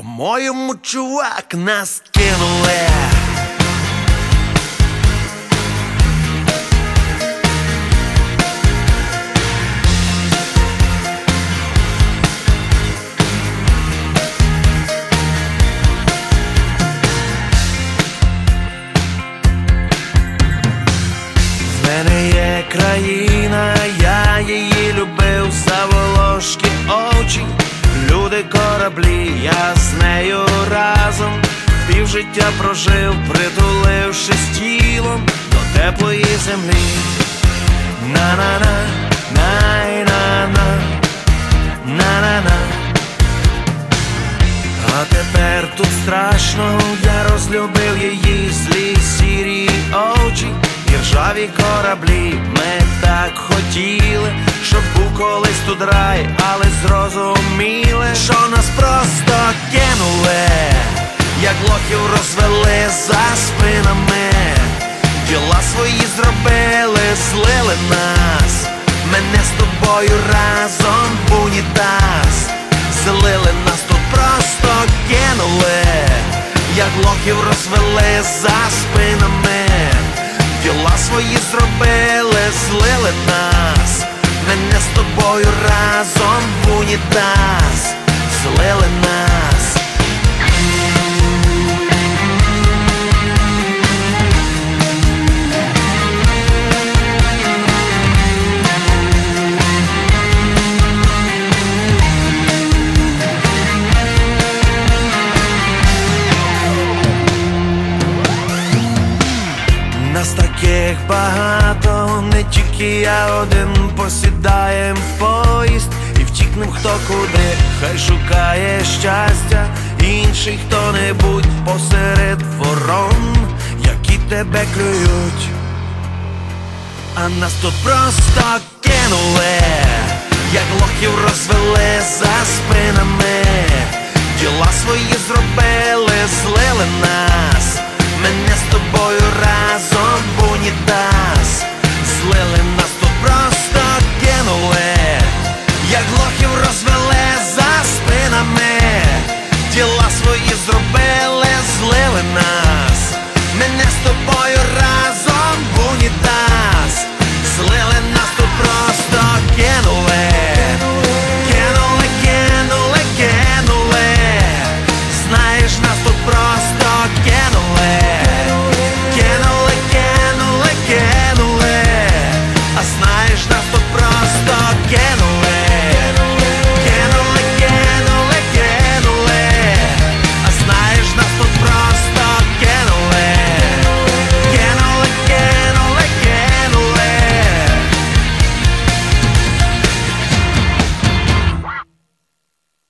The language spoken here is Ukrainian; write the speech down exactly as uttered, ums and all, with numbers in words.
По-моєму, чувак, нас кинули. В мене є країна, я її любив, заволошки очі, люди, кораблі, я з нею разом півжиття прожив, притулившись тілом до теплої землі. На-на-на, най-на-на, на-на-на. А тепер тут страшно, я розлюбив її злі сірі очі і ржаві кораблі. Ми так хотіли, щоб був колись тут рай, але зрозуміли, що нас просто кинули, як лохів розвели за спинами. Діла свої зробили, злили нас, мене з тобою разом в унітаз. Злили нас, тут просто кинули, як лохів розвели за спинами. Діла свої зробили, злили нас, мене з тобою разом в унітаз. Злили нас. Нас таких багато, не тільки я один. Посідаєм в поїзд і втікнем хто куди. Хай шукає щастя інший хто-небудь посеред ворон, які тебе клюють. А нас тут просто кинули, як лохів розвели за спинами.